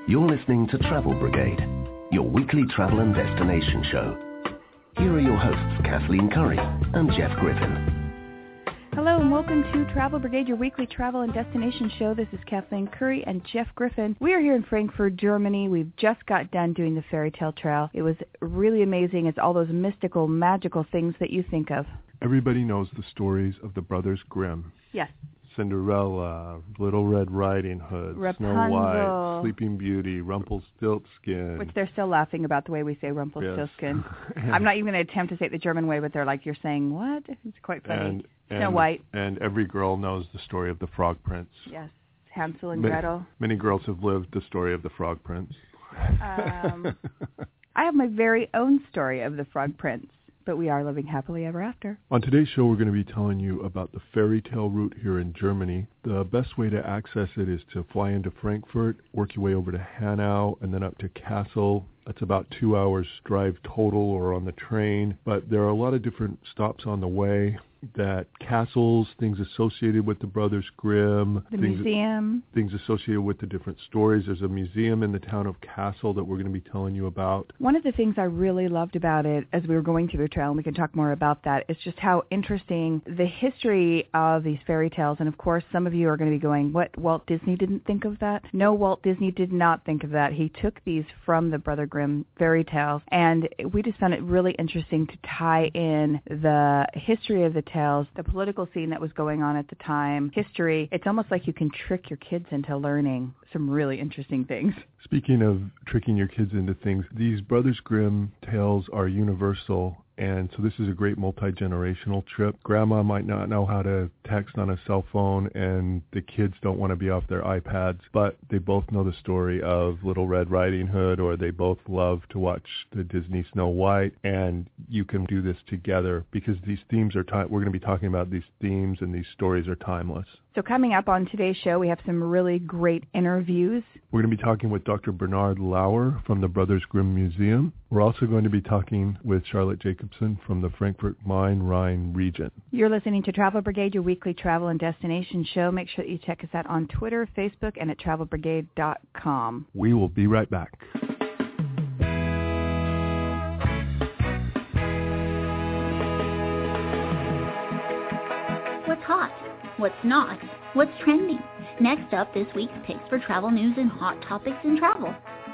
You're listening to Travel Brigade, your weekly travel and destination show. Here are your hosts, Kathleen Curry and Jeff Griffin. Hello and welcome to Travel Brigade, your weekly travel and destination show. This is Kathleen Curry and Jeff Griffin. We are here in Frankfurt, Germany. We've just got done doing the fairy tale trail. It was really amazing. It's all those mystical, magical things that you think of. Everybody knows the stories of the Brothers Grimm. Yes. Cinderella, Little Red Riding Hood, Rapunzel, Snow White, Sleeping Beauty, Rumpelstiltskin. Which they're still laughing about the way we say Rumpelstiltskin. Yes. I'm not even going to attempt to say it the German way, but they're like, you're saying what? It's quite funny. Snow White. And every girl knows the story of the Frog Prince. Yes. Hansel and Gretel. Many girls have lived the story of the Frog Prince. I have my very own story of the Frog Prince. But we are living happily ever after. On today's show, we're going to be telling you about the fairy tale route here in Germany. The best way to access it is to fly into Frankfurt, work your way over to Hanau, and then up to Kassel. That's about 2 hours drive total or on the train. But there are a lot of different stops on the way. That castles, things associated with the Brothers Grimm. Museum. Things associated with the different stories. There's a museum in the town of Kassel that we're going to be telling you about. One of the things I really loved about it as we were going through the trail, and we can talk more about that, is just how interesting the history of these fairy tales. And of course, some of you are going to be going, what, Walt Disney didn't think of that? No, Walt Disney did not think of that. He took these from the Brother Grimm fairy tales, and we just found it really interesting to tie in the history of the tales, the political scene that was going on at the time, history. It's almost like you can trick your kids into learning some really interesting things. Speaking of tricking your kids into things, these Brothers Grimm tales are universal. And so this is a great multi-generational trip. Grandma might not know how to text on a cell phone, and the kids don't want to be off their iPads, but they both know the story of Little Red Riding Hood, or they both love to watch the Disney Snow White, and you can do this together because these themes are we're going to be talking about these themes, and these stories are timeless. So coming up on today's show, we have some really great interviews. We're going to be talking with Dr. Bernard Lauer from the Brothers Grimm Museum. We're also going to be talking with Charlotte Jacobson from the Frankfurt-Main-Rhine region. You're listening to Travel Brigade, your weekly travel and destination show. Make sure that you check us out on Twitter, Facebook, and at travelbrigade.com. We will be right back. What's hot? What's not? What's trending? Next up, this week's picks for travel news and hot topics in travel.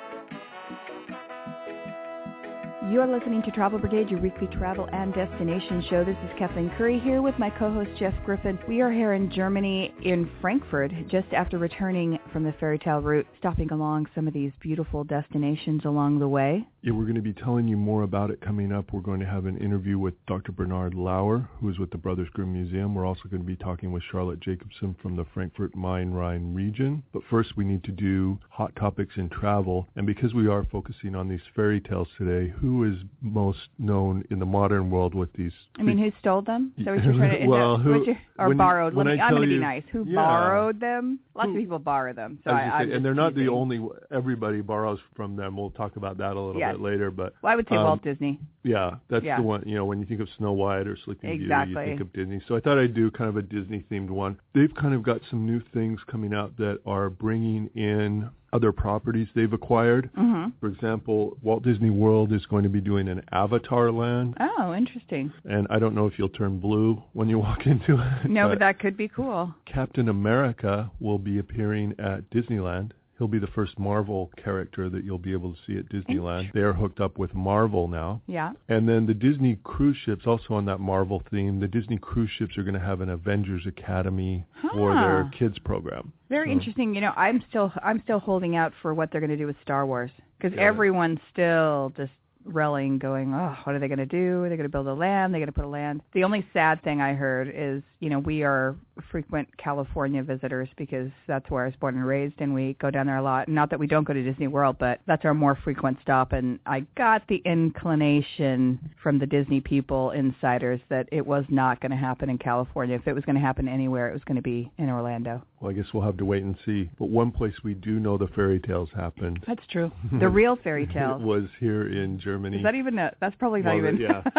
You're listening to Travel Brigade, your weekly travel and destination show. This is Kathleen Curry here with my co-host Jeff Griffin. We are here in Germany, in Frankfurt, just after returning from the fairy tale route, stopping along some of these beautiful destinations along the way. Yeah, we're going to be telling you more about it coming up. We're going to have an interview with Dr. Bernard Lauer, who is with the Brothers Grimm Museum. We're also going to be talking with Charlotte Jacobson from the Frankfurt-Main-Rhine region. But first, we need to do hot topics in travel. And because we are focusing on these fairy tales today, who is most known in the modern world with these? I mean, who stole them? So what you're trying to well, borrowed? I'm going to be nice. Who yeah. borrowed them? Lots of people borrow them. So and they're not the only. Everybody borrows from them. We'll talk about that a little bit later. But I would say Walt Disney. Yeah, that's the one. You know, when you think of Snow White or Sleeping Beauty, you think of Disney. So I thought I'd do kind of a Disney-themed one. They've kind of got some new things coming out that are bringing in other properties they've acquired. Mm-hmm. For example, Walt Disney World is going to be doing an Avatar land. Oh, interesting. And I don't know if you'll turn blue when you walk into it. No, but that could be cool. Captain America will be appearing at Disneyland. He'll be the first Marvel character that you'll be able to see at Disneyland. They're hooked up with Marvel now. Yeah. And then the Disney cruise ships, also on that Marvel theme, the Disney cruise ships are going to have an Avengers Academy for their kids program. Very interesting. You know, I'm still holding out for what they're going to do with Star Wars, because everyone's still just rallying, going, oh, what are they going to do? Are they going to build a land? They're going to put a land. The only sad thing I heard is, you know, we are frequent California visitors because that's where I was born and raised, and we go down there a lot. Not that we don't go to Disney World, but that's our more frequent stop. And I got the inclination from the Disney people, insiders, that it was not going to happen in California. If it was going to happen anywhere, it was going to be in Orlando. Well, I guess we'll have to wait and see. But one place we do know the fairy tales happened. That's true. The real fairy tales. Was here in Germany. Is that even that's probably not even. Yeah.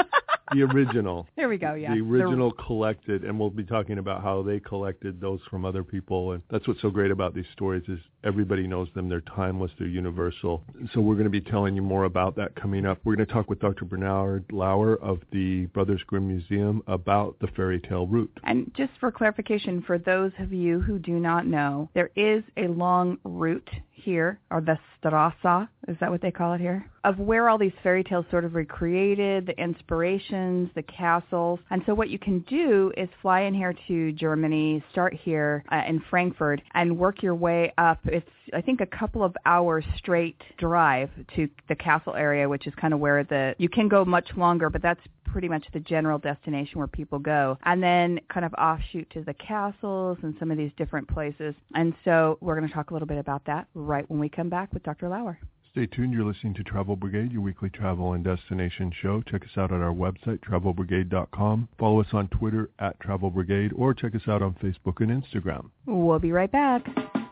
The original. There we go, yeah. The original collected, and we'll be talking about how they collected those from other people. And that's what's so great about these stories is everybody knows them. They're timeless. They're universal. So we're going to be telling you more about that coming up. We're going to talk with Dr. Bernard Lauer of the Brothers Grimm Museum about the fairy tale route. And just for clarification, for those of you who do not know, there is a long route here, or the Strasse, is that what they call it here? Of where all these fairy tales sort of recreated, the inspirations, the castles. And so what you can do is fly in here to Germany, start here in Frankfurt, and work your way up. It's, I think, a couple of hours straight drive to the castle area, which is kind of where you can go much longer, but that's pretty much the general destination where people go. And then kind of offshoot to the castles and some of these different places. And so we're going to talk a little bit about that right when we come back with Dr. Lauer. Stay tuned. You're listening to Travel Brigade, your weekly travel and destination show. Check us out at our website, travelbrigade.com. Follow us on Twitter at Travel Brigade, or check us out on Facebook and Instagram. We'll be right back.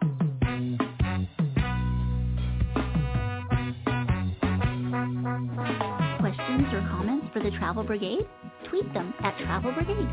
Questions or comments for the Travel Brigade? Tweet them at Travel Brigade.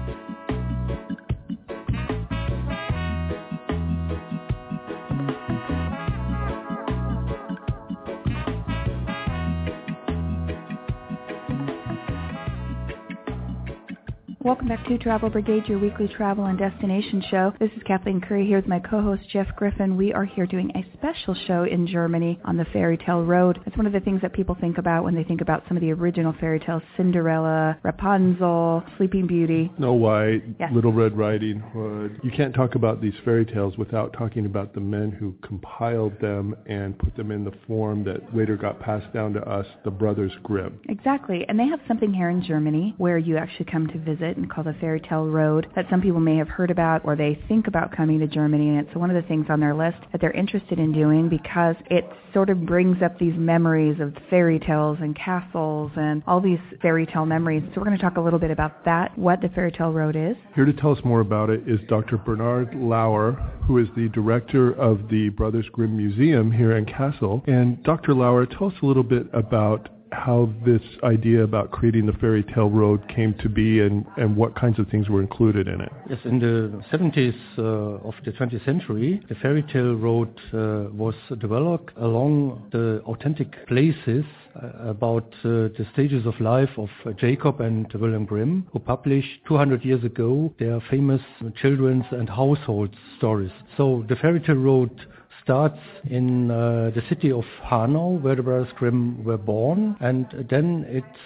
Welcome back to Travel Brigade, your weekly travel and destination show. This is Kathleen Curry here with my co-host Jeff Griffin. We are here doing a special show in Germany on the Fairy Tale Road. It's one of the things that people think about when they think about some of the original fairy tales, Cinderella, Rapunzel, Sleeping Beauty. Snow White, yes. Little Red Riding Hood. You can't talk about these fairy tales without talking about the men who compiled them and put them in the form that later got passed down to us, the Brothers Grimm. Exactly, and they have something here in Germany where you actually come to visit and called the Fairy Tale Road that some people may have heard about or they think about coming to Germany, and it's one of the things on their list that they're interested in doing because it sort of brings up these memories of fairy tales and castles and all these fairy tale memories. So we're going to talk a little bit about that, what the Fairy Tale Road is. Here to tell us more about it is Dr. Bernard Lauer, who is the director of the Brothers Grimm Museum here in Kassel. And Dr. Lauer, tell us a little bit about how this idea about creating the Fairy Tale Road came to be and what kinds of things were included in it. Yes, in the 70s of the 20th century, the Fairy Tale Road was developed along the authentic places about the stages of life of Jacob and Wilhelm Grimm, who published 200 years ago their famous children's and household stories. So the Fairy Tale Road starts in the city of Hanau, where the Brothers Grimm were born, and then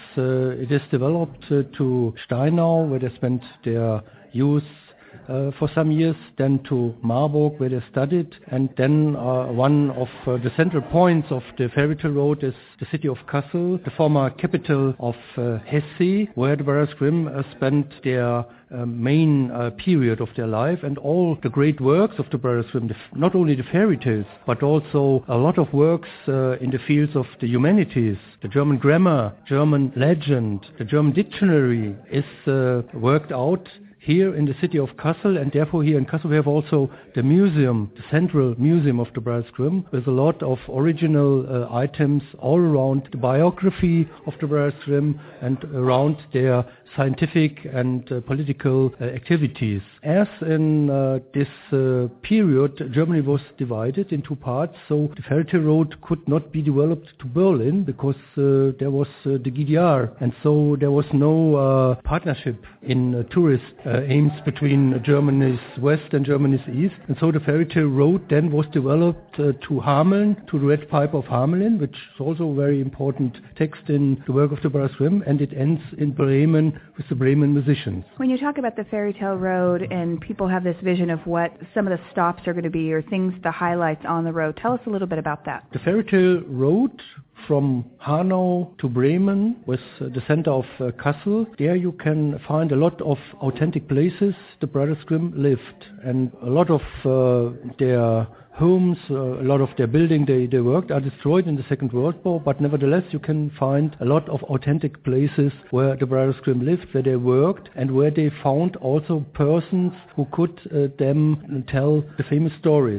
it is developed to Steinau, where they spent their youth for some years, then to Marburg, where they studied, and then one of the central points of the Fairy Tale Road is the city of Kassel, the former capital of Hesse, where the Brothers Grimm spent their main period of their life, and all the great works of the Brothers Grimm, not only the fairy tales, but also a lot of works in the fields of the humanities, the German grammar, German legend, the German dictionary is worked out here in the city of Kassel, and therefore here in Kassel we have also the museum, the central museum of the Brothers Grimm, with a lot of original items all around the biography of the Brothers Grimm and around their scientific and political activities. As in this period, Germany was divided in two parts, so the Fairy Tale Road could not be developed to Berlin because there was the GDR, and so there was no partnership in tourist aims between Germany's west and Germany's east, and so the Fairy Tale Road then was developed to Hameln, to the Red Pipe of Hamelin, which is also a very important text in the work of the Brothers Grimm, and it ends in Bremen with the Bremen musicians. When you talk about the Fairy Tale Road and people have this vision of what some of the stops are going to be or things, the highlights on the road, tell us a little bit about that. The Fairy Tale Road from Hanau to Bremen with the center of Kassel, there you can find a lot of authentic places the Brothers Grimm lived, and a lot of their homes, a lot of their buildings they worked are destroyed in the Second World War, but nevertheless you can find a lot of authentic places where the Brothers Grimm lived, where they worked, and where they found also persons who could them tell the famous stories.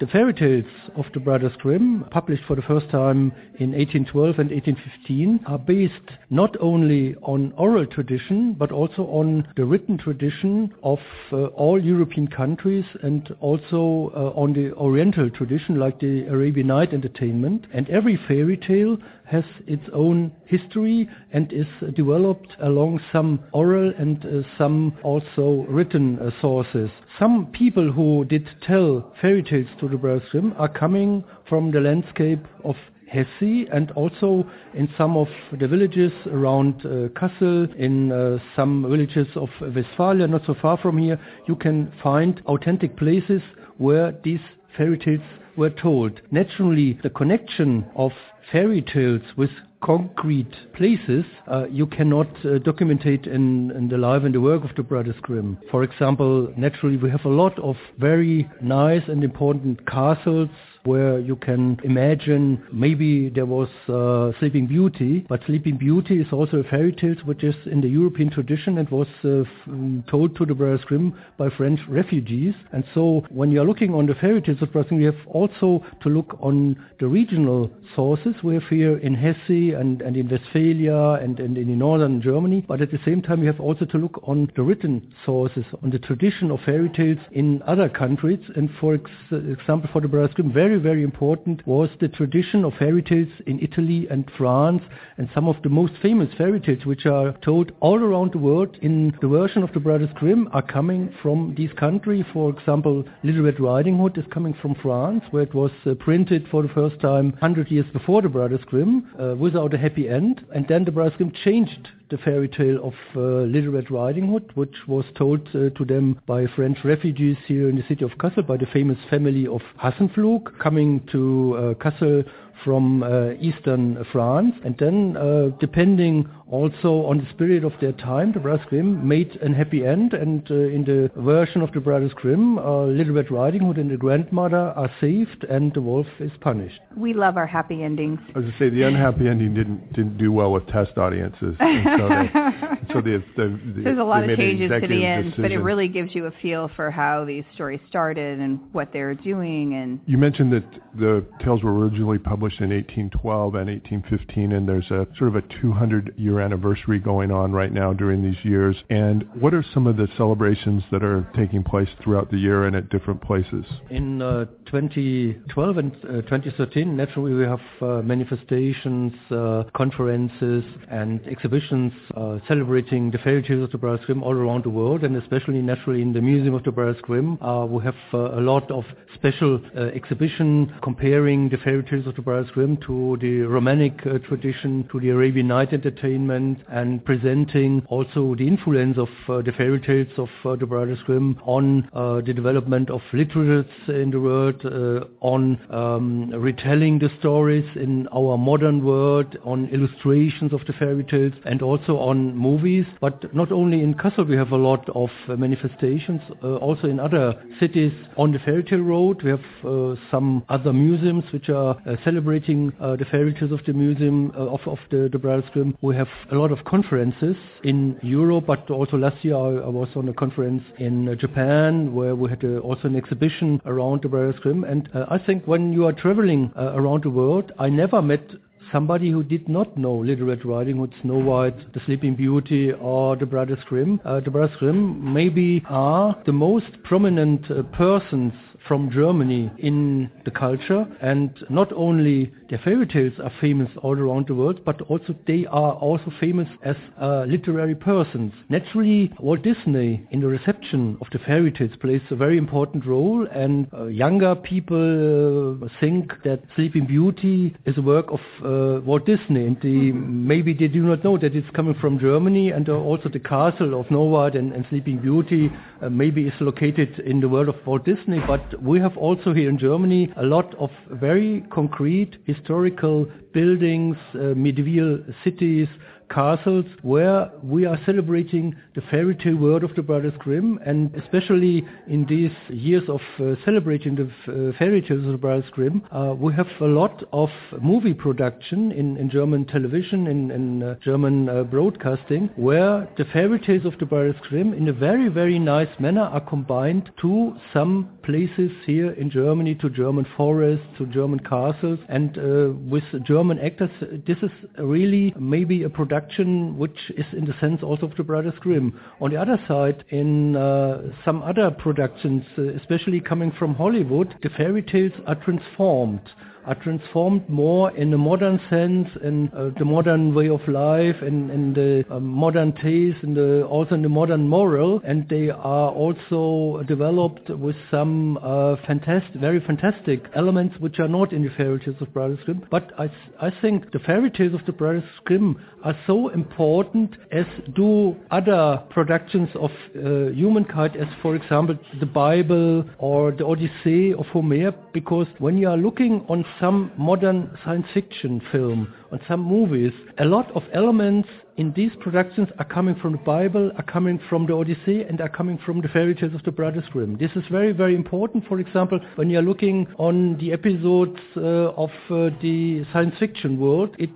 The fairy tales of the Brothers Grimm, published for the first time in 1812 and 1815, are based not only on oral tradition, but also on the written tradition of all European countries, and also on the Oriental tradition, like the Arabian Night Entertainment. And every fairy tale has its own history and is developed along some oral and some also written sources. Some people who did tell fairy tales to the Brothers Grimm are coming from the landscape of Hesse, and also in some of the villages around Kassel, in some villages of Westphalia, not so far from here, you can find authentic places where these fairy tales were told. Naturally, the connection of fairy tales with concrete places you cannot documentate in the life and the work of the Brothers Grimm. For example, naturally we have a lot of very nice and important castles where you can imagine maybe there was Sleeping Beauty, but Sleeping Beauty is also a fairy tale which is in the European tradition and was told to the Brothers Grimm by French refugees. And so when you are looking on the fairy tales of Brothers Grimm, you have also to look on the regional sources. We have here in Hesse and in Westphalia and in northern Germany, but at the same time you have also to look on the written sources, on the tradition of fairy tales in other countries. And for example, for the Brothers Grimm, very important was the tradition of fairy tales in Italy and France, and some of the most famous fairy tales which are told all around the world in the version of the Brothers Grimm are coming from these countries. For example, Little Red Riding Hood is coming from France, where it was printed for the first time 100 years before the Brothers Grimm without a happy end, and then the Brothers Grimm changed the fairy tale of Little Red Riding Hood, which was told to them by French refugees here in the city of Kassel, by the famous family of Hassenpflug, coming to Kassel from eastern France. And then, depending also on the spirit of their time, the Brothers Grimm made a happy end, and in the version of the Brothers Grimm, Little Red Riding Hood and the grandmother are saved and the wolf is punished. We love our happy endings. I was going to say, the unhappy ending didn't do well with test audiences. There's a lot of changes to the end, decision. but it really gives you a feel for how these stories started and what they were doing. And you mentioned that the tales were originally published in 1812 and 1815, and there's a sort of a 200-year anniversary going on right now during these years. And what are some of the celebrations that are taking place throughout the year and at different places? In 2012 and 2013, naturally we have manifestations, conferences and exhibitions celebrating the fairy tales of the Brothers Grimm all around the world, and especially naturally in the Museum of the Brothers Grimm. We have a lot of special exhibition comparing the fairy tales of the Brothers Grimm to the Romanic tradition, to the Arabian Night Entertainment, and presenting also the influence of the fairy tales of the Brothers Grimm on the development of literature in the world, on retelling the stories in our modern world, on illustrations of the fairy tales, and also on movies. But not only in Kassel we have a lot of manifestations, also in other cities on the fairy tale road. We have some other museums which are celebrating the fairy tales of the museum of the Brothers Grimm. We have a lot of conferences in Europe, but also last year I was on a conference in Japan where we had also an exhibition around the Brothers Grimm. And I think when you are traveling around the world, I never met somebody who did not know Little Red Riding Hood, Snow White, The Sleeping Beauty or the Brothers Grimm. The Brothers Grimm maybe are the most prominent persons from Germany in the culture, and not only their fairy tales are famous all around the world, but also they are also famous as literary persons. Naturally, Walt Disney in the reception of the fairy tales plays a very important role, and younger people think that Sleeping Beauty is a work of Walt Disney, and maybe they do not know that it's coming from Germany, and also the castle of Snow White and Sleeping Beauty maybe is located in the world of Walt Disney, but we have also here in Germany a lot of very concrete historical buildings, medieval cities, castles, where we are celebrating the fairy tale world of the Brothers Grimm, and especially in these years of celebrating the fairy tales of the Brothers Grimm, we have a lot of movie production in German television, in German broadcasting, where the fairy tales of the Brothers Grimm in a very, very nice manner are combined to some places here in Germany, to German forests, to German castles, and with German actors. This is really maybe a production which is in the sense also of the Brothers Grimm. On the other side, in some other productions, especially coming from Hollywood, the fairy tales are transformed more in a modern sense, in the modern way of life, and the modern taste, and also in the modern moral, and they are also developed with some very fantastic elements which are not in the fairy tales of Brothers Grimm. But I think the fairy tales of the Brothers Grimm are so important as do other productions of humankind, as for example the Bible or the Odyssey of Homer, because when you are looking on some modern science fiction film, on some movies, a lot of elements in these productions are coming from the Bible, are coming from the Odyssey, and are coming from the fairy tales of the Brothers Grimm. This is very, very important. For example, when you're looking on the episodes of the science fiction world, it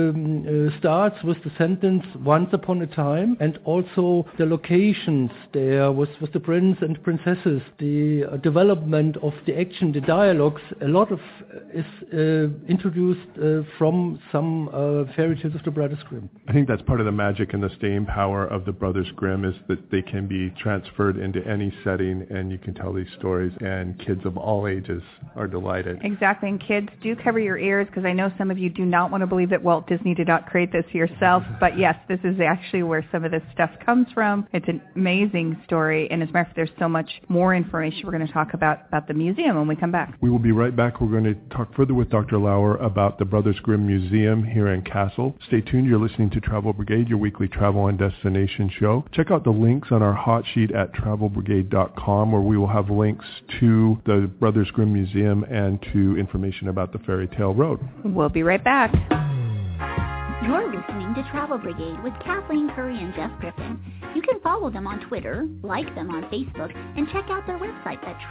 starts with the sentence "once upon a time," and also the locations there with the prince and princesses, the development of the action, the dialogues. A lot of is introduced from some fairy tales of the Brothers Grimm. I think that's part of the magic and the staying power of the Brothers Grimm, is that they can be transferred into any setting, and you can tell these stories, and kids of all ages are delighted. Exactly, and kids, do cover your ears, because I know some of you do not want to believe that Walt Disney did not create this yourself, but yes, this is actually where some of this stuff comes from. It's an amazing story, and as a matter of fact, there's so much more information we're going to talk about the museum when we come back. We will be right back. We're going to talk further with Dr. Lauer about the Brothers Grimm Museum here in Kassel. Stay tuned. You're listening to Travel Brigade, your weekly travel and destination show. Check out the links on our hot sheet at travelbrigade.com, where we will have links to the Brothers Grimm Museum and to information about the Fairy Tale Road. We'll be right back. You're listening to Travel Brigade with Kathleen Curry and Jeff Griffin. You can follow them on Twitter, like them on Facebook, and check out their website at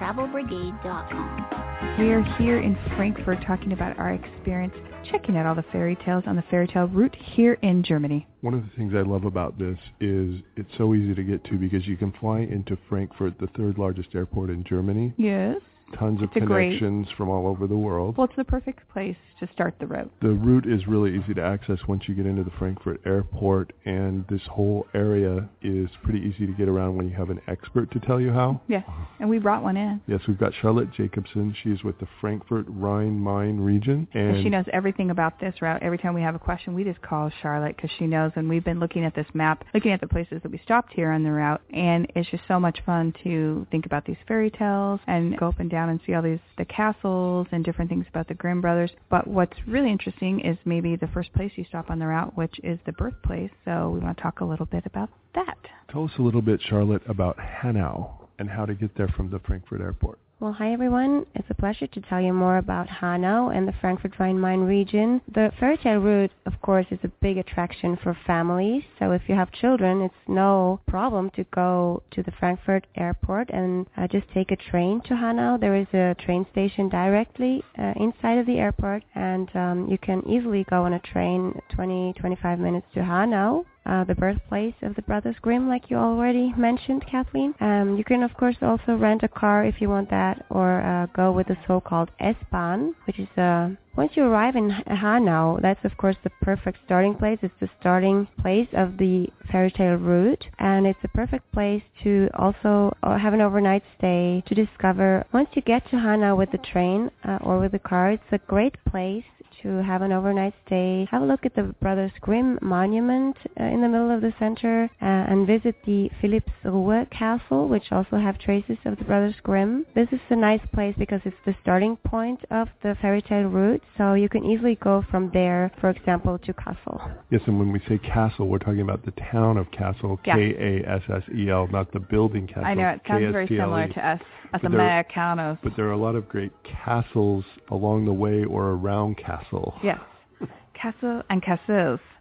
travelbrigade.com. We are here in Frankfurt talking about our experience checking out all the fairy tales on the fairy tale route here in Germany. One of the things I love about this is it's so easy to get to, because you can fly into Frankfurt, the third largest airport in Germany. Yes. Tons of connections from all over the world. Well, it's the perfect place to start the route. The route is really easy to access once you get into the Frankfurt airport, and this whole area is pretty easy to get around when you have an expert to tell you how. Yeah, and we brought one in. Yes, we've got Charlotte Jacobson. She's with the Frankfurt Rhine-Main region. And she knows everything about this route. Every time we have a question, we just call Charlotte, because she knows, and we've been looking at this map, looking at the places that we stopped here on the route, and it's just so much fun to think about these fairy tales and go up and down and see all the castles and different things about the Grimm brothers. But what's really interesting is maybe the first place you stop on the route, which is the birthplace. So we want to talk a little bit about that. Tell us a little bit, Charlotte, about Hanau and how to get there from the Frankfurt airport. Well, hi everyone. It's a pleasure to tell you more about Hanau and the Frankfurt Rhine-Main region. The fairy tale route, of course, is a big attraction for families. So if you have children, it's no problem to go to the Frankfurt airport and just take a train to Hanau. There is a train station directly inside of the airport, and you can easily go on a train 20-25 minutes to Hanau. The birthplace of the Brothers Grimm, like you already mentioned, Kathleen. You can, of course, also rent a car if you want that, or go with the so-called S-Bahn, which is once you arrive in Hanau, that's, of course, the perfect starting place. It's the starting place of the fairy tale route, and it's a perfect place to also have an overnight stay, to discover. Once you get to Hanau with the train or with the car, it's a great place to have an overnight stay. Have a look at the Brothers Grimm monument in the middle of the center, and visit the Philippsruhe Castle, which also have traces of the Brothers Grimm. This is a nice place because it's the starting point of the fairy tale route, so you can easily go from there, for example, to Kassel. Yes, and when we say Kassel, we're talking about the town of Kassel, yeah. Kassel, not the building Kassel. I know, it sounds very similar to us as Americanos. But there are a lot of great castles along the way or around Kassel. Yes, Kassel and castles.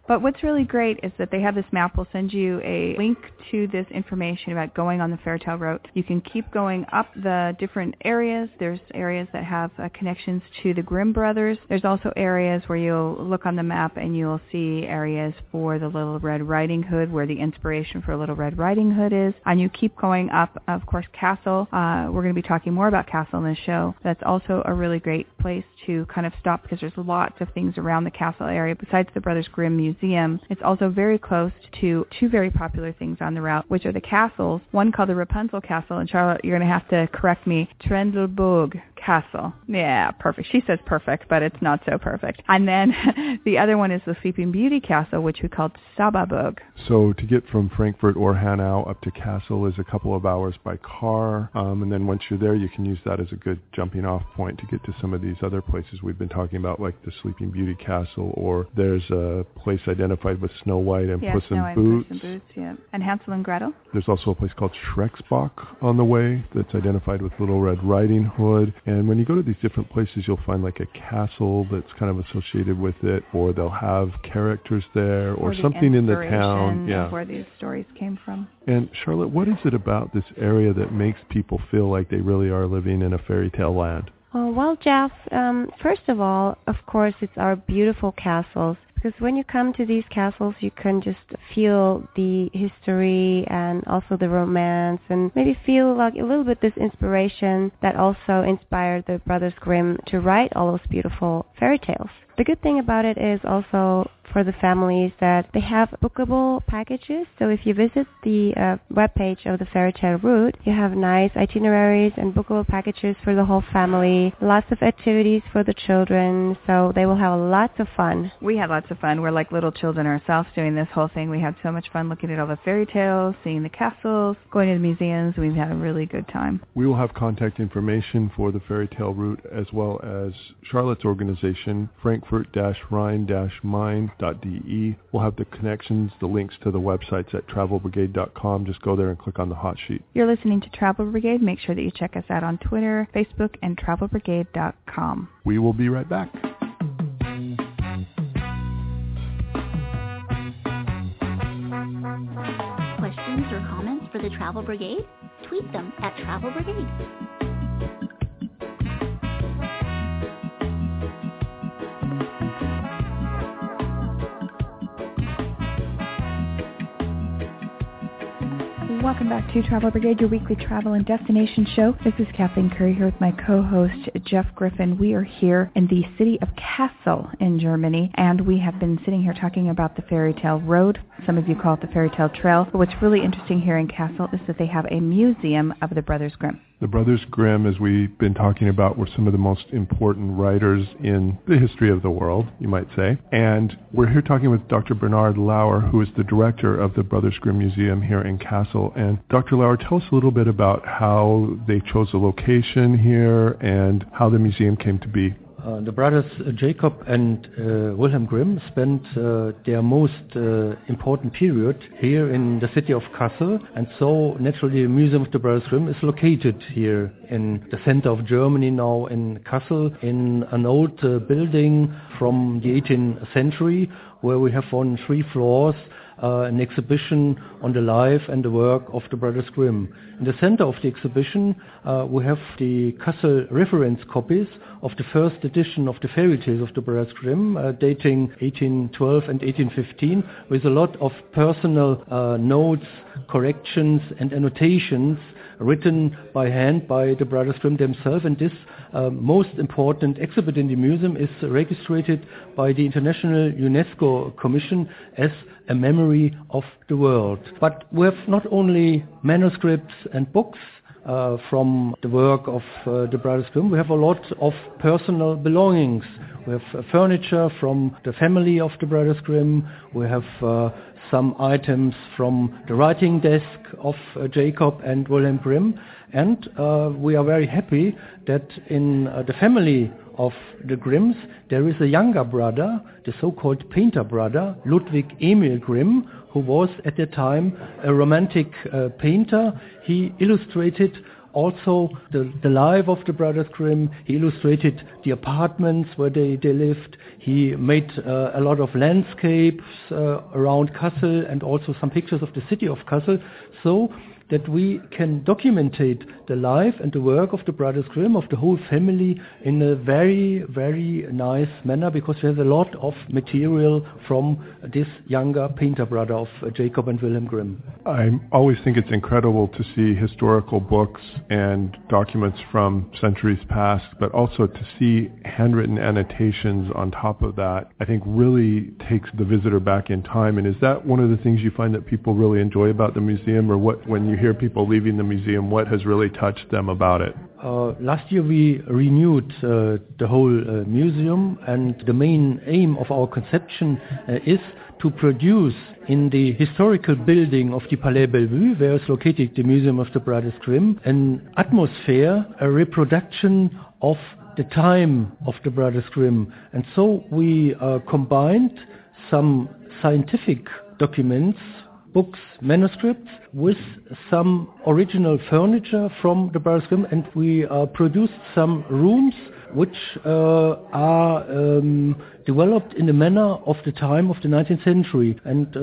But what's really great is that they have this map. We'll send you a link to this information about going on the Fairytale Route. You can keep going up the different areas. There's areas that have connections to the Grimm brothers. There's also areas where you'll look on the map and you'll see areas for the Little Red Riding Hood, where the inspiration for Little Red Riding Hood is. And you keep going up, of course, Castle. We're going to be talking more about Castle in this show. That's also a really great place to kind of stop, because there's lots of things around the castle area besides the Brothers Grimm Museum. It's also very close to two very popular things on the route, which are the castles. One called the Rapunzel Castle, and Charlotte, you're going to have to correct me, Trendelburg Castle. Yeah, perfect. She says perfect, but it's not so perfect. And then the other one is the Sleeping Beauty Castle, which we called Sababurg. So to get from Frankfurt or Hanau up to Kassel is a couple of hours by car. And then once you're there, you can use that as a good jumping off point to get to some of these other places we've been talking about, like the Sleeping Beauty Castle, or there's a place identified with Snow White and Puss in Boots. Puss in Boots, yeah. And Hansel and Gretel. There's also a place called Schrecksbach on the way that's identified with Little Red Riding Hood. And when you go to these different places, you'll find like a castle that's kind of associated with it, or they'll have characters there, or something in the town. Yeah, where these stories came from. And Charlotte, what is it about this area that makes people feel like they really are living in a fairy tale land? Well, Jeff, first of all, of course, it's our beautiful castles. Because when you come to these castles, you can just feel the history and also the romance, and maybe feel like a little bit this inspiration that also inspired the Brothers Grimm to write all those beautiful fairy tales. The good thing about it is also for the families that they have bookable packages. So if you visit the webpage of the Fairytale Route, you have nice itineraries and bookable packages for the whole family, lots of activities for the children, so they will have lots of fun. We had lots of fun. We're like little children ourselves doing this whole thing. We had so much fun looking at all the fairy tales, seeing the castles, going to the museums. We've had a really good time. We will have contact information for the Fairytale Route, as well as Charlotte's organization, Frankfurt-Rhine-Main.de. We'll have the connections, the links to the websites at travelbrigade.com. Just go there and click on the hot sheet. You're listening to Travel Brigade. Make sure that you check us out on Twitter, Facebook, and travelbrigade.com. We will be right back. Questions or comments for the Travel Brigade? Tweet them at Travel Brigade. Welcome back to Travel Brigade, your weekly travel and destination show. This is Kathleen Curry here with my co-host, Jeff Griffin. We are here in the city of Kassel in Germany, and we have been sitting here talking about the Fairytale Road. Some of you call it the Fairytale Trail. But what's really interesting here in Kassel is that they have a museum of the Brothers Grimm. The Brothers Grimm, as we've been talking about, were some of the most important writers in the history of the world, you might say. And we're here talking with Dr. Bernhard Lauer, who is the director of the Brothers Grimm Museum here in Kassel. And Dr. Lauer, tell us a little bit about how they chose the location here and how the museum came to be. The brothers Jacob and Wilhelm Grimm spent their most important period here in the city of Kassel, and so naturally the Museum of the Brothers Grimm is located here in the center of Germany now in Kassel, in an old building from the 18th century where we have on 3 floors an exhibition on the life and the work of the Brothers Grimm. In the center of the exhibition we have the Kassel reference copies of the first edition of the fairy tales of the Brothers Grimm, dating 1812 and 1815, with a lot of personal notes, corrections and annotations written by hand by the Brothers Grimm themselves. And this most important exhibit in the museum is registered by the International UNESCO Commission as a memory of the world. But we have not only manuscripts and books from the work of the Brothers Grimm, we have a lot of personal belongings. We have furniture from the family of the Brothers Grimm. We have some items from the writing desk of Jacob and Wilhelm Grimm. And we are very happy that in the family of the Grimms there is a younger brother, the so-called painter brother, Ludwig Emil Grimm, who was at the time a romantic painter. He illustrated also the life of the Brothers Grimm. He illustrated the apartments where they lived. He made a lot of landscapes around Kassel and also some pictures of the city of Kassel, so that we can documentate the life and the work of the Brothers Grimm, of the whole family, in a very, very nice manner, because there's a lot of material from this younger painter brother of Jacob and Wilhelm Grimm. I always think it's incredible to see historical books and documents from centuries past, but also to see handwritten annotations on top of that, I think really takes the visitor back in time. And is that one of the things you find that people really enjoy about the museum, or what, when you hear people leaving the museum, what has really touched them about it? Last year we renewed the whole museum, and the main aim of our conception is to produce in the historical building of the Palais Bellevue, where is located the Museum of the Brothers Grimm, an atmosphere, a reproduction of the time of the Brothers Grimm. And so we combined some scientific documents, books, manuscripts, with some original furniture from the Brothers Grimm, and we produced some rooms which are developed in the manner of the time of the 19th century. And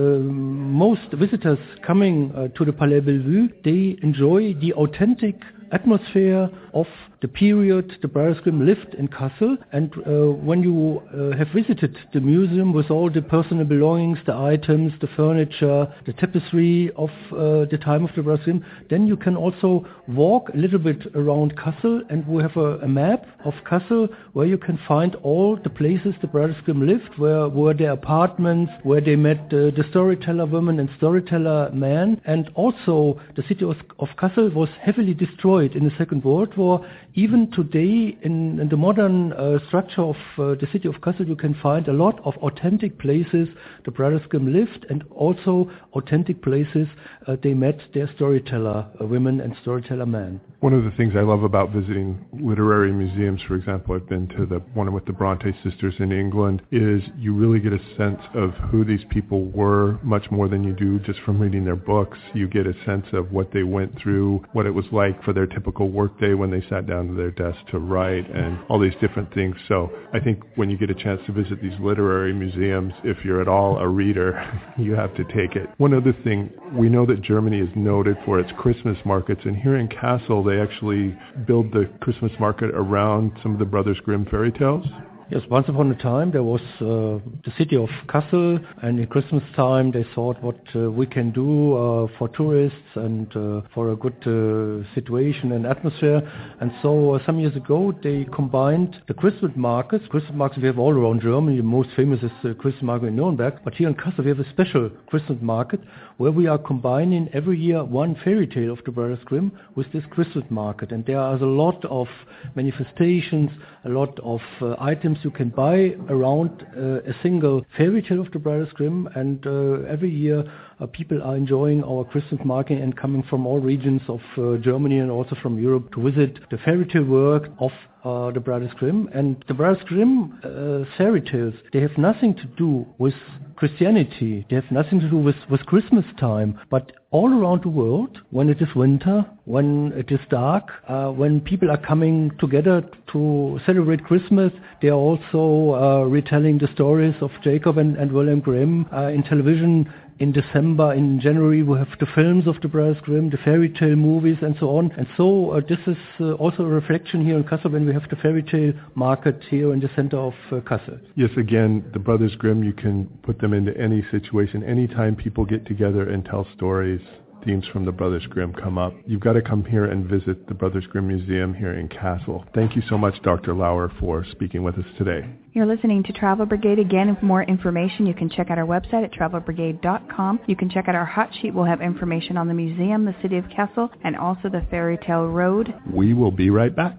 most visitors coming to the Palais Bellevue, they enjoy the authentic atmosphere of the period the Brothers Grimm lived in Kassel. And when you have visited the museum with all the personal belongings, the items, the furniture, the tapestry of the time of the Brothers Grimm, then you can also walk a little bit around Kassel, and we have a map of Kassel where you can find all the places the Brothers Grimm lived, where were their apartments, where they met the storyteller women and storyteller men. And also the city of Kassel was heavily destroyed in the Second World War. Even today, in the modern structure of the city of Kassel, you can find a lot of authentic places the Brothers Grimm lived, and also authentic places they met their storyteller women and storyteller men. One of the things I love about visiting literary museums, for example, I've been to the one with the Bronte sisters in England, is you really get a sense of who these people were, much more than you do just from reading their books. You get a sense of what they went through, what it was like for their typical workday when they sat down to their desk to write, and all these different things. So I think when you get a chance to visit these literary museums, if you're at all a reader, you have to take it. One other thing, we know that Germany is noted for its Christmas markets, and here in Kassel they actually build the Christmas market around some of the Brothers Grimm fairy tales. Yes, once upon a time there was the city of Kassel, and at Christmas time they thought what we can do for tourists and for a good situation and atmosphere. And so some years ago they combined the Christmas markets. Christmas markets we have all around Germany. The most famous is the Christmas market in Nuremberg. But here in Kassel we have a special Christmas market where we are combining every year one fairy tale of the Brothers Grimm with this Christmas market. And there are a lot of manifestations, a lot of items you can buy around a single fairy tale of the Brothers Grimm, and every year people are enjoying our Christmas market and coming from all regions of Germany and also from Europe to visit the fairy tale work of the Brothers Grimm. And the Brothers Grimm fairy tales, they have nothing to do with Christianity, they have nothing to do with Christmas time, but all around the world, when it is winter, when it is dark, when people are coming together to celebrate Christmas, they are also retelling the stories of Jacob and Wilhelm Grimm in television. In December, in January, we have the films of the Brothers Grimm, the fairy tale movies, and so on. And so this is also a reflection here in Kassel when we have the fairy tale market here in the center of Kassel. Yes, again, the Brothers Grimm, you can put them into any situation. Anytime people get together and tell stories, themes from the Brothers Grimm come up. You've got to come here and visit the Brothers Grimm Museum here in Kassel. Thank you so much, Dr. Lauer, for speaking with us today. You're listening to Travel Brigade. Again, for more information, you can check out our website at travelbrigade.com. You can check out our hot sheet. We'll have information on the museum, the city of Kassel, and also the Fairy Tale Road. We will be right back.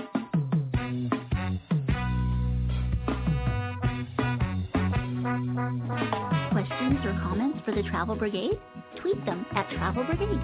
Questions or comments for the Travel Brigade? Tweet them at Travel Brigade.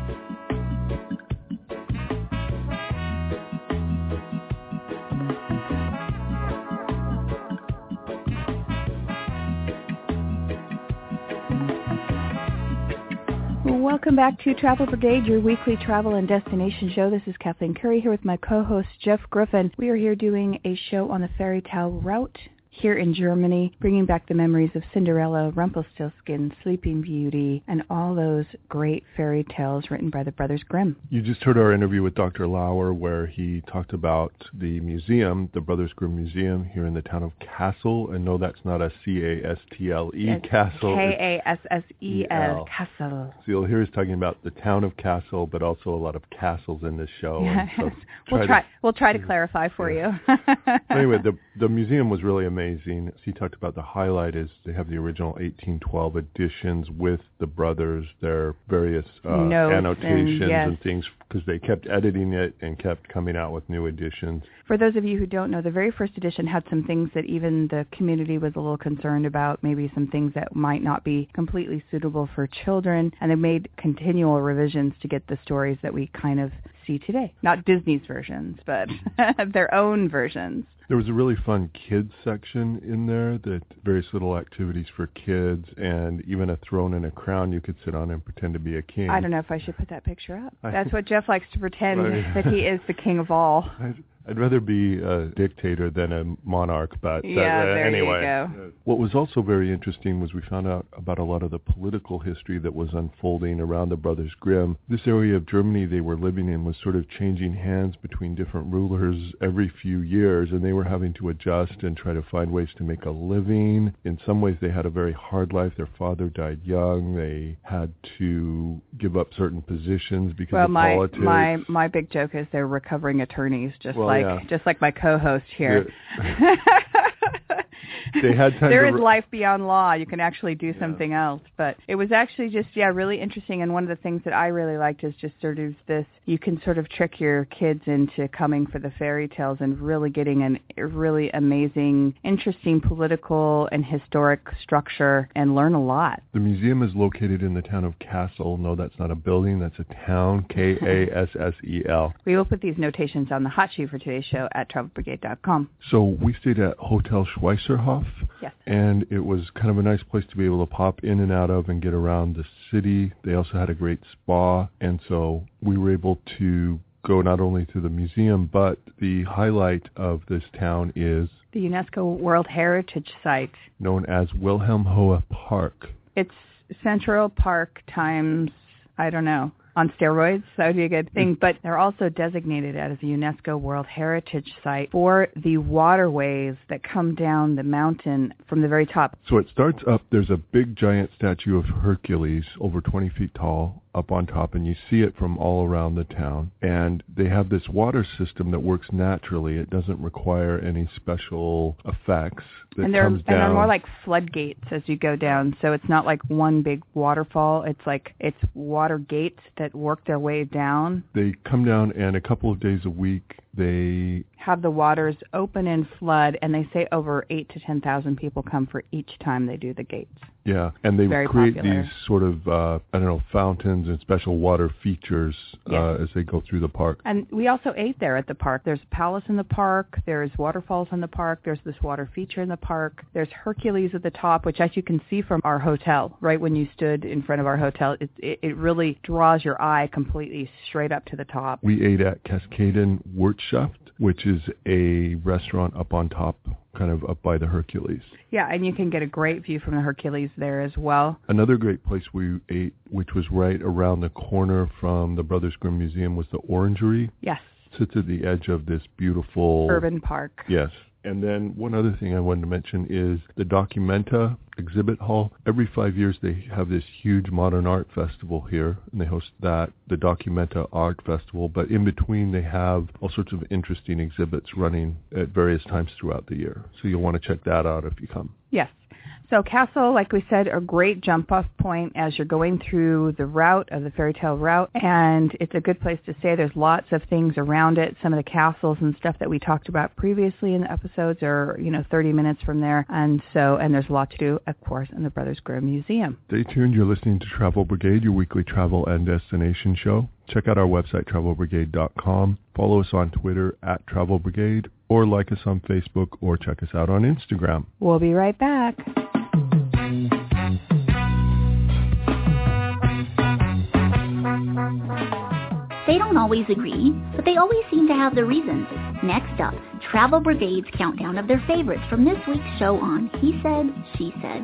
Welcome back to Travel Brigade, your weekly travel and destination show. This is Kathleen Curry here with my co-host Jeff Griffin. We are here doing a show on the fairy tale route here in Germany, bringing back the memories of Cinderella, Rumpelstiltskin, Sleeping Beauty, and all those great fairy tales written by the Brothers Grimm. You just heard our interview with Dr. Lauer where he talked about the museum, the Brothers Grimm Museum here in the town of Kassel. And no, that's not a C-A-S-T-L-E, it's Kassel. K-A-S-S-E-L, Kassel. So you'll hear us talking about the town of Kassel, but also a lot of castles in this show. Yes. So we'll try to clarify for you. Anyway, the museum was really amazing. He talked about the highlight is they have the original 1812 editions with the brothers, their various annotations and things, because they kept editing it and kept coming out with new editions. For those of you who don't know, the very first edition had some things that even the community was a little concerned about, maybe some things that might not be completely suitable for children, and they made continual revisions to get the stories that we kind of see today. Not Disney's versions, but their own versions. There was a really fun kids section in there, that various little activities for kids, and even a throne and a crown you could sit on and pretend to be a king. I don't know if I should put that picture up. That's what Jeff likes to pretend, that he is the king of all. I'd rather be a dictator than a monarch, but anyway. You go. What was also very interesting was we found out about a lot of the political history that was unfolding around the Brothers Grimm. This area of Germany they were living in was sort of changing hands between different rulers every few years, and they were having to adjust and try to find ways to make a living. In some ways they had a very hard life. Their father died young. They had to give up certain positions because of politics. My big joke is they're recovering attorneys, just like my co-host here. Yeah. They had time there is life beyond law. You can actually do something else. But it was actually just, really interesting. And one of the things that I really liked is just sort of this, you can sort of trick your kids into coming for the fairy tales and really getting a really amazing, interesting political and historic structure and learn a lot. The museum is located in the town of Kassel. No, that's not a building. That's a town, K-A-S-S-E-L. We will put these notations on the hot sheet for today's show at travelbrigade.com. So we stayed at Hotel Schweisserhof. Yes. And it was kind of a nice place to be able to pop in and out of and get around the city. They also had a great spa. And so we were able to go not only to the museum, but the highlight of this town is the UNESCO World Heritage Site, known as Wilhelm Hohe Park. It's Central Park times, I don't know, on steroids. That would be a good thing. But they're also designated as a UNESCO World Heritage Site for the waterways that come down the mountain from the very top. So it starts up, there's a big giant statue of Hercules, over 20 feet tall, up on top, and you see it from all around the town. And they have this water system that works naturally. It doesn't require any special effects. And they're more like floodgates as you go down. So it's not like one big waterfall. It's water gates that work their way down. They come down, and a couple of days a week they have the waters open and flood, and they say over 8,000 to 10,000 people come for each time they do the gates. Yeah, and they Very create popular. these sort of, fountains and special water features as they go through the park. And we also ate there at the park. There's a palace in the park. There's waterfalls in the park. There's this water feature in the park. There's Hercules at the top, which as you can see from our hotel, right when you stood in front of our hotel, it really draws your eye completely straight up to the top. We ate at Cascaden Wirtschaft, which is a restaurant up on top, kind of up by the Hercules. Yeah, and you can get a great view from the Hercules there as well. Another great place we ate, which was right around the corner from the Brothers Grimm Museum, was the Orangery. Yes. It sits at the edge of this beautiful urban park. Yes. And then one other thing I wanted to mention is the Documenta exhibit hall. Every 5 years they have this huge modern art festival here, and they host that, the Documenta Art Festival. But in between they have all sorts of interesting exhibits running at various times throughout the year. So you'll want to check that out if you come. Yes. So Kassel, like we said, a great jump-off point as you're going through the route of the fairy tale route, and it's a good place to stay. There's lots of things around it. Some of the castles and stuff that we talked about previously in the episodes are, 30 minutes from there, and there's a lot to do, of course, in the Brothers Grimm Museum. Stay tuned. You're listening to Travel Brigade, your weekly travel and destination show. Check out our website, travelbrigade.com. Follow us on Twitter at Travel Brigade, or like us on Facebook, or check us out on Instagram. We'll be right back. They don't always agree, but they always seem to have their reasons. Next up, Travel Brigade's countdown of their favorites from this week's show on He Said, She Said.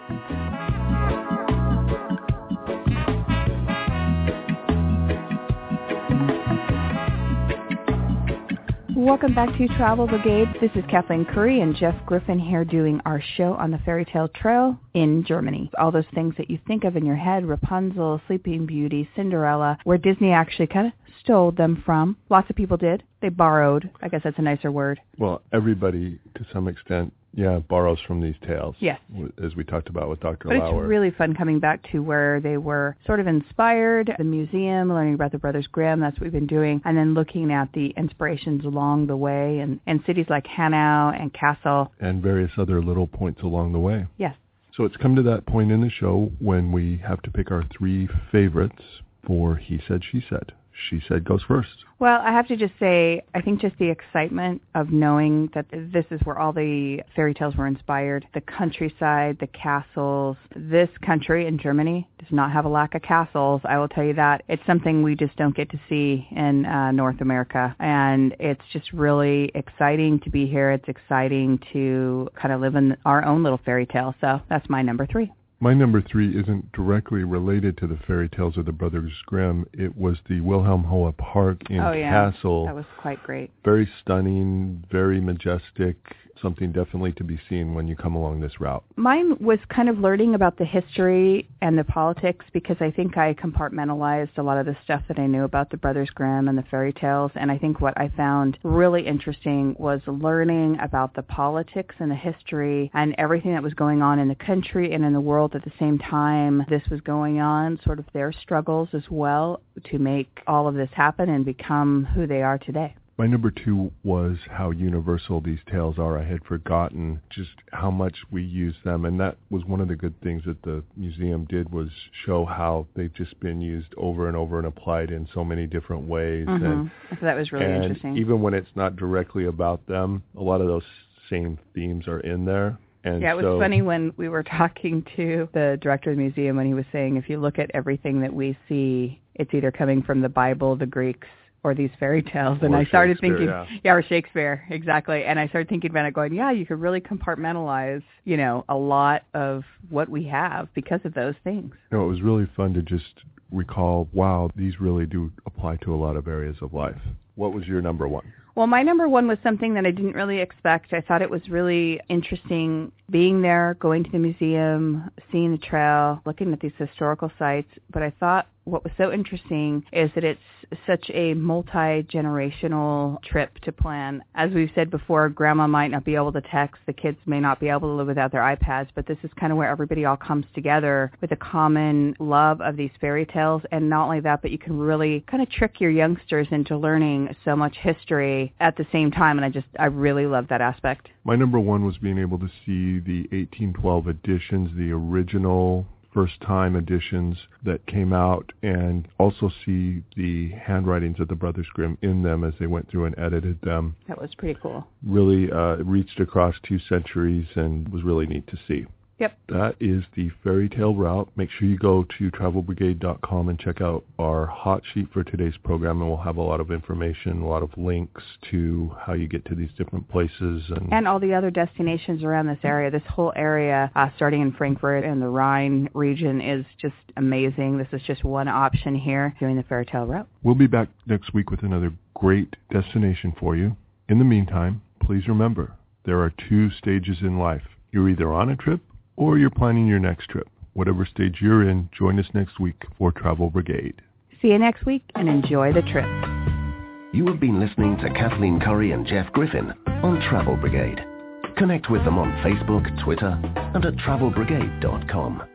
Welcome back to Travel Brigade. This is Kathleen Curry and Jeff Griffin here doing our show on the Fairy Tale Trail in Germany. All those things that you think of in your head, Rapunzel, Sleeping Beauty, Cinderella, where Disney actually kind of stole them from. Lots of people did. They borrowed. I guess that's a nicer word. Well, everybody, to some extent, borrows from these tales. Yes. As we talked about with Dr. But Lauer. It's really fun coming back to where they were sort of inspired, the museum, learning about the Brothers Grimm. That's what we've been doing. And then looking at the inspirations along the way and cities like Hanau and Kassel. And various other little points along the way. Yes. So it's come to that point in the show when we have to pick our 3 favorites for He Said, She Said. She Said goes first. Well, I have to just say, I think just the excitement of knowing that this is where all the fairy tales were inspired, the countryside, the castles. This country in Germany does not have a lack of castles, I will tell you that. It's something we just don't get to see in North America, and it's just really exciting to be here. It's exciting to kind of live in our own little fairy tale, so that's my number 3. My number 3 isn't directly related to the fairy tales of the Brothers Grimm. It was the Wilhelm Hohe Park in Kassel. That was quite great. Very stunning, very majestic, something definitely to be seen when you come along this route. Mine was kind of learning about the history and the politics because I think I compartmentalized a lot of the stuff that I knew about the Brothers Grimm and the fairy tales. And I think what I found really interesting was learning about the politics and the history and everything that was going on in the country and in the world at the same time this was going on, sort of their struggles as well to make all of this happen and become who they are today. My number 2 was how universal these tales are. I had forgotten just how much we use them, and that was one of the good things that the museum did was show how they've just been used over and over and applied in so many different ways. Mm-hmm. So that was really interesting. Even when it's not directly about them, a lot of those same themes are in there. And it was funny when we were talking to the director of the museum when he was saying, if you look at everything that we see, it's either coming from the Bible, the Greeks, or these fairy tales. And I started thinking, or Shakespeare, exactly. And I started thinking about it going, you could really compartmentalize, a lot of what we have because of those things. It was really fun to just recall, wow, these really do apply to a lot of areas of life. What was your number 1? Well, my number 1 was something that I didn't really expect. I thought it was really interesting being there, going to the museum, seeing the trail, looking at these historical sites. But I thought what was so interesting is that it's such a multi-generational trip to plan. As we've said before, Grandma might not be able to text, the kids may not be able to live without their iPads, but this is kind of where everybody all comes together with a common love of these fairy tales. And not only that, but you can really kind of trick your youngsters into learning so much history at the same time. And I really love that aspect. My number 1 was being able to see the 1812 editions, the original first-time editions that came out, and also see the handwritings of the Brothers Grimm in them as they went through and edited them. That was pretty cool. Really reached across 2 centuries and was really neat to see. Yep. That is the fairy tale route. Make sure you go to travelbrigade.com and check out our hot sheet for today's program, and we'll have a lot of information, a lot of links to how you get to these different places. And all the other destinations around this area. This whole area, starting in Frankfurt and the Rhine region, is just amazing. This is just one option here doing the fairy tale route. We'll be back next week with another great destination for you. In the meantime, please remember, there are 2 stages in life. You're either on a trip or you're planning your next trip. Whatever stage you're in, join us next week for Travel Brigade. See you next week and enjoy the trip. You have been listening to Kathleen Curry and Jeff Griffin on Travel Brigade. Connect with them on Facebook, Twitter, and at travelbrigade.com.